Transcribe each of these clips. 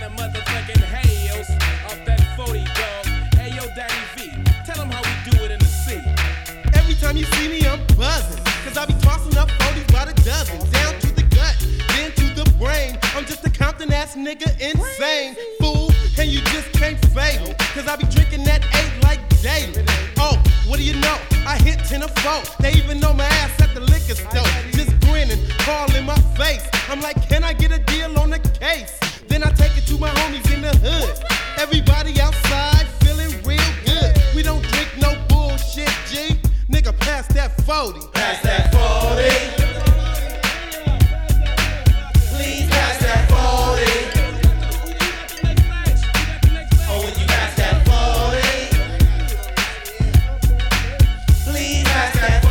the motherfucking hayos off that 40 dog. Hey yo, Daddy V, tell him how we do it in the sea. Every time you see me, I'm buzzing. Cause I be tossing up 40s by the dozen. Down to the gut, then to the brain. I'm just a Compton ass nigga, insane. Fool, and you just can't fade me. Cause I be drinking that 8 like daily. Oh, what do you know? I hit 10 or 4. They even know my ass at the liquor store. Just grinning, calling my face. I'm like, can I get a deal on the case? Then I take it to my homies in the hood. Everybody outside feeling real good. We don't drink no bullshit, G. Nigga, pass that 40. Pass that 40. Please pass that 40. Oh, when you pass that 40. Please pass that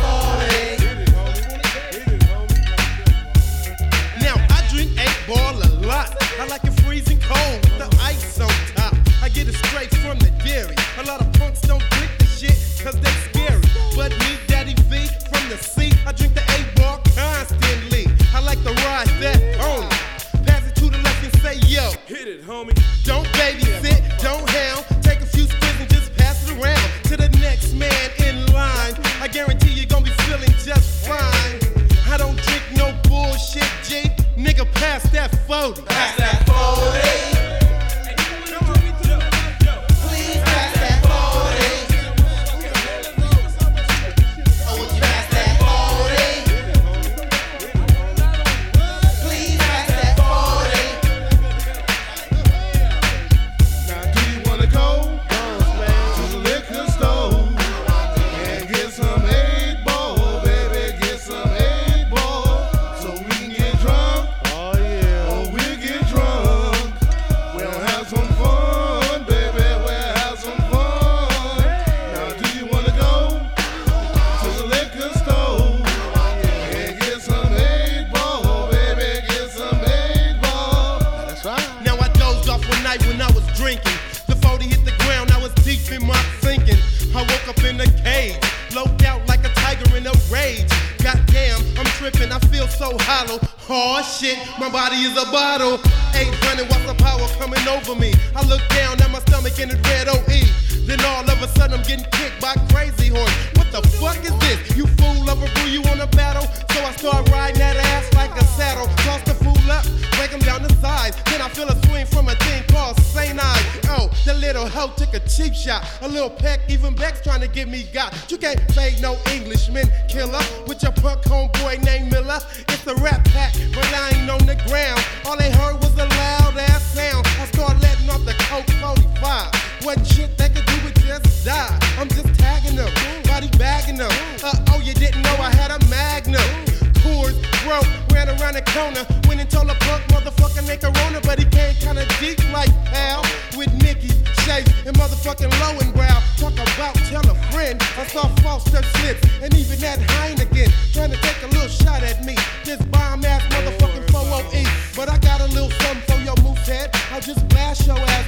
40. Now, I drink 8-ball a lot. I like it freezing cold with the ice on top. I get it straight from the dairy. A lot of punks don't drink the shit cause they scary. But me, Daddy V, from the sea, I drink the 8-ball constantly. I like to ride that on. Pass it to the left and say, yo. Hit it, homie. Don't babysit, don't hound. Take a few spins and just pass it around to the next man in line. I guarantee you're gonna be feeling just fine. I don't drink no bullshit, G. Nigga, pass that 40. Pass that 40. Please pass that 40. Oh, would you pass that 40? Please pass that 40. Now do you wanna go to the liquor store and get some 8-ball, baby, get some 8-ball, so we can get drunk? Oh yeah. Oh, we'll get drunk. We'll have some fun, baby. We'll have some fun. Now do you wanna go to the liquor store and get some 8-ball, baby, get some 8-ball? That's right. Now I dozed off one night when I was drinking. The 40 hit the ground, I was deep in my thinking. I woke up in a cage, loped out like a tiger in a rage. Goddamn, I'm tripping, I feel so hollow. Oh shit, my body is a bottle. 800 watts of power coming over me. I look down at my stomach and it read OE. Then all of a sudden I'm getting kicked by Crazy Horse. What the fuck is this? You fool lover brew, you want a battle? So I start riding that ass like a saddle. Toss the fool up, break him down the sides. Then I feel a swing from a thing called St. Ives. Oh, the little hoe took a cheap shot. A little peck, even Beck's trying to get me got. You can't fade no Englishman killer with your punk homeboy named Miller. It's a rap pack, but I ain't on the ground. All they heard was a loud ass sound. I started letting off the Coke 45. Wasn't shit they could do but just die. I'm just tagging them, body bagging them. Oh, you didn't know I had a Magnum. Coors broke, ran around the corner. Went and told a punk motherfucker named Corona, but he came kinda deep like pal. With Mickey, Chase, and motherfucking Lowenbrow. Talk about tell a friend. I saw false step slips, and even that Heineken trying to take a little shot at me. This bomb ass motherfucking 4OE. But I got a little something for your moose head. I'll just blast your ass,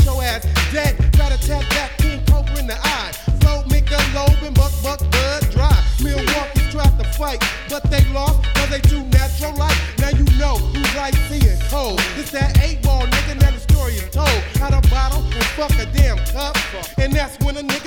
dead. Gotta tap that King Cobra in the eye. Float Michelob and Buck Bud Dry. Milwaukee's tried to fight, but they lost cause they too natural like. Now you know who's like seeing cold. It's that 8-ball nigga, now the story is told. Out a bottle and fuck a damn cup. And that's when a nigga